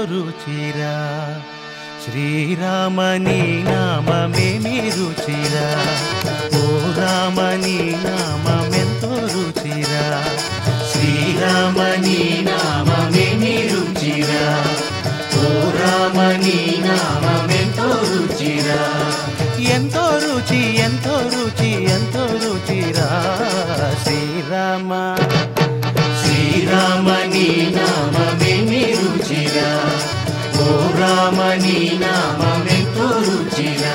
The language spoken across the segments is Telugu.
రుచిరా శ్రీరామని నామమేమి రుచిరా ఓ రామని నామమెంతో రుచిరా శ్రీరామని నామమేమి రుచిరా ఓ రామని నామమెంతో రుచిరా ఎంతో రుచి ఎంతో రుచి ఎంతో రుచిరా శ్రీరామ శ్రీరామని నామమేమి రుచిరా ఓ రామని నామమెంతో రుచిరా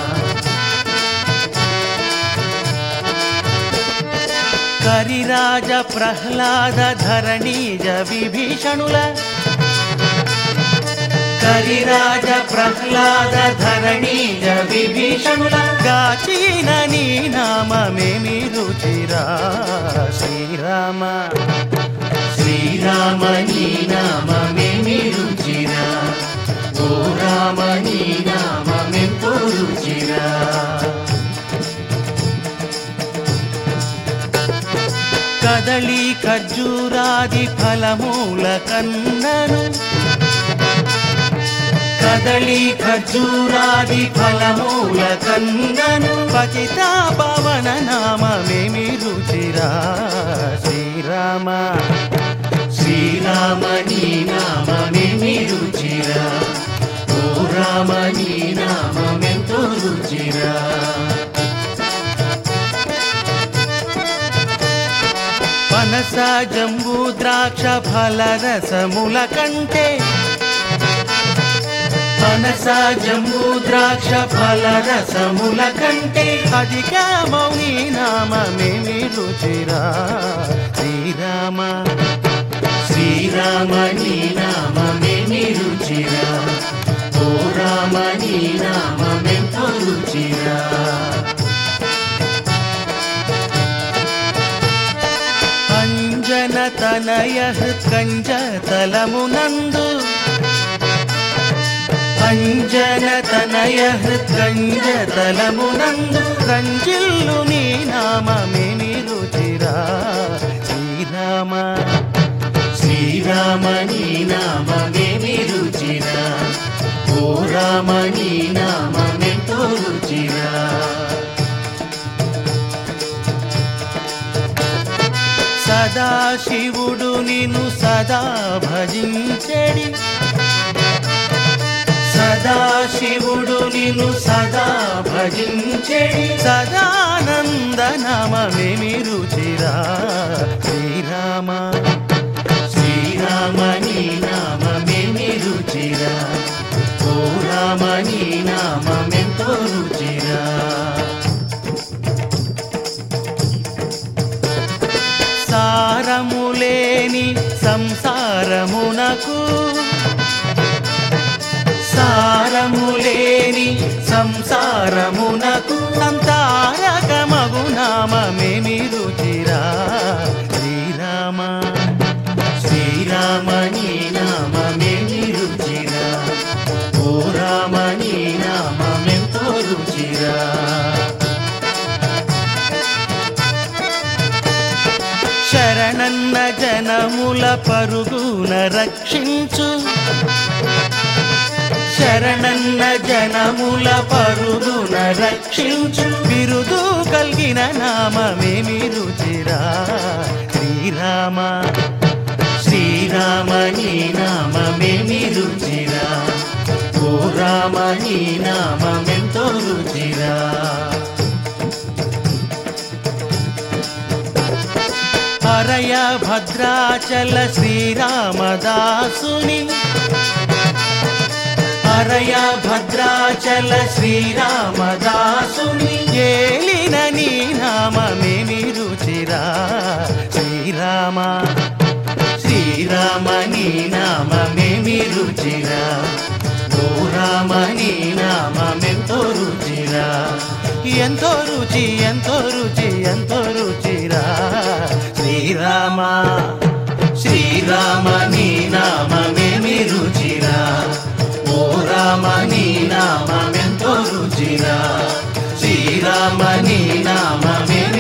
కరిరాజ ప్రహ్లాద ధరణీజ విభీషణుల కరిరాజ ప్రహ్లాద ధరణీజ విభీషణుల గాచిన నీ నామమేమి రుచిరా శ్రీరామ శ్రీరామని నామమేమి రుచిరా ఓ రామని నామమెంతో రుచిరా కదళి ఖర్జూరాది ఫలమూల కన్నను కదళి ఖర్జూరాది ఫలమూల కన్నను పతిత పవన నామమేమి రుచిరా శ్రీరామ శ్రీరామని నామమేమి రుచిరా ఓ రామని నామమెంతో రుచిరా పనస జంబూ ద్రాక్ష ఫలరసముల కంటే పనస జంబూ ద్రాక్ష ఫలరసముల కంటే అధిక మౌని నామమేమి రుచిరా శ్రీరామ శ్రీరామని నామమేమి రుచిరా ఓ రామని నామమెంతో రుచిరా అంజన తనయ కంజతలమునందు అంజన తనయ కంజతలమునందు రంజిల్లు నీ నామమేమి రుచిరా శ్రీరామ శ్రీరామని నామమేమి రుచిరా ఓ రామని నామమెంతో రుచిరా సదాశివుడు నిన్ను సదా భజించెడి సదాశివుడు నిన్ను సదా భజించెడి సదానంద నామమేమి రుచిరా శ్రీరామ శ్రీరామని నామమేమి రుచిరా ఓ రామని నామమెంతో రుచిరా సారములేని సంసారమునకు సారములేని సంసారమునకు సంతారకమగు నామమేమి రుచిరా శ్రీరామ శ్రీరామని నామమేమి రుచిరా ఓ రామని నామమెంతో రుచిరా శరణన్న జనముల పరుగున రక్షించు శరణన్న జనముల పరుగున రక్షించు బిరుదు కలిగిన నామమేమి రుచిరా శ్రీరామ శ్రీరామని నామమేమి రుచిరా ఓ రామని నామమెంతో రుచిరా హరయ భద్రాచల శ్రీరామదాసుని హరయ భద్రాచల శ్రీరామదాసుని ఏలిన నీ నామమేమి రుచిరా శ్రీరామ శ్రీరామని నామమేమి రుచిరా ఓ రామని నామమెంతో రుచిరా ఎంతో రుచి ఎంతో రుచి ఎంతో రుచిరా శ్రీరామ శ్రీరామని నామమేమి రుచిరా ఓ రామని నామమెంతో రుచిరా శ్రీరామని నామమే